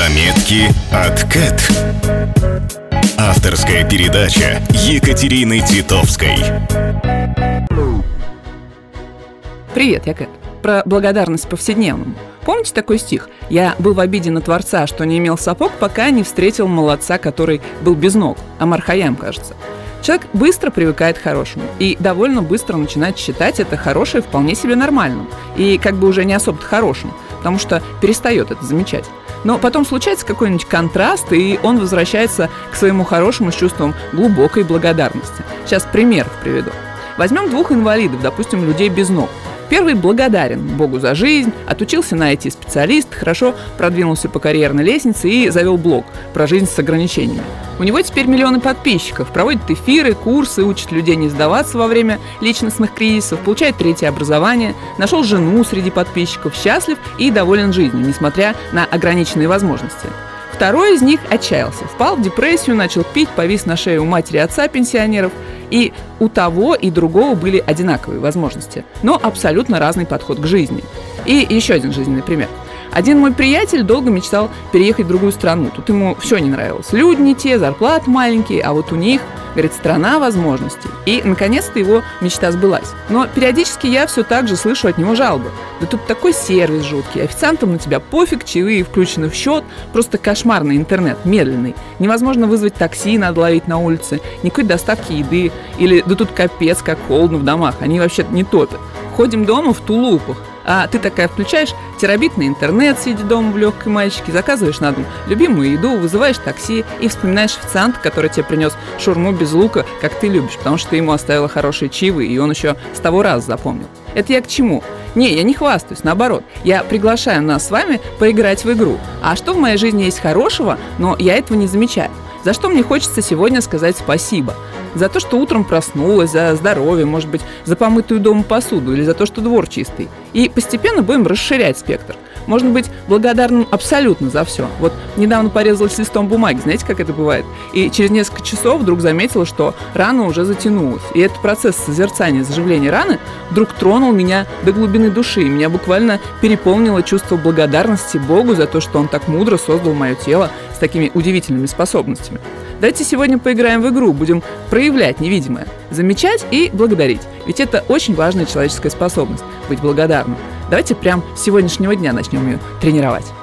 Заметки от Кэт. Авторская передача Екатерины Титовской. Привет, я Кэт. Про благодарность повседневному. Помните такой стих? «Я был в обиде на Творца, что не имел сапог, пока не встретил молодца, который был без ног». Омар Хайям, кажется. Человек быстро привыкает к хорошему и довольно быстро начинает считать это хорошее вполне себе нормальным и как бы уже не особо-то хорошим, потому что перестает это замечать. Но потом случается какой-нибудь контраст, и он возвращается к своему хорошему с чувством глубокой благодарности. Сейчас пример приведу. Возьмем двух инвалидов, допустим, людей без ног. Первый благодарен Богу за жизнь, отучился на IT-специалист, хорошо продвинулся по карьерной лестнице и завел блог про жизнь с ограничениями. У него теперь миллионы подписчиков, проводит эфиры, курсы, учит людей не сдаваться во время личностных кризисов, получает третье образование, нашел жену среди подписчиков, счастлив и доволен жизнью, несмотря на ограниченные возможности. Второй из них отчаялся, впал в депрессию, начал пить, повис на шее у матери и отца пенсионеров. И у того и другого были одинаковые возможности, но абсолютно разный подход к жизни. И еще один жизненный пример. Один мой приятель долго мечтал переехать в другую страну. Тут ему все не нравилось. Люди не те, зарплаты маленькие, а вот у них, говорит, страна возможностей. И, наконец-то, его мечта сбылась. Но периодически я все так же слышу от него жалобы. Да тут такой сервис жуткий, официантам на тебя пофиг, чаевые включены в счет, просто кошмарный интернет, медленный. Невозможно вызвать такси, надо ловить на улице, никакой доставки еды. Или да тут капец, как холодно в домах, они вообще не топят. Ходим дома в тулупах. А ты такая включаешь терабитный интернет, сидя дома в легкой маечке, заказываешь на дом любимую еду, вызываешь такси и вспоминаешь официанта, который тебе принес шаурму без лука, как ты любишь, потому что ты ему оставила хорошие чаевые, и он еще с того раза запомнил. Это я к чему? Не, я не хвастаюсь, наоборот. Я приглашаю нас с вами поиграть в игру. А что в моей жизни есть хорошего, но я этого не замечаю? За что мне хочется сегодня сказать спасибо? За то, что утром проснулась, за здоровье, может быть, за помытую дома посуду или за то, что двор чистый. И постепенно будем расширять спектр. Можно быть благодарным абсолютно за все. Вот недавно порезалась листом бумаги, знаете, как это бывает? И через несколько часов вдруг заметила, что рана уже затянулась. И этот процесс созерцания, заживления раны вдруг тронул меня до глубины души. Меня буквально переполнило чувство благодарности Богу за то, что Он так мудро создал мое тело с такими удивительными способностями. Давайте сегодня поиграем в игру, будем проявлять невидимое, замечать и благодарить. Ведь это очень важная человеческая способность – быть благодарным. Давайте прямо с сегодняшнего дня начнем ее тренировать.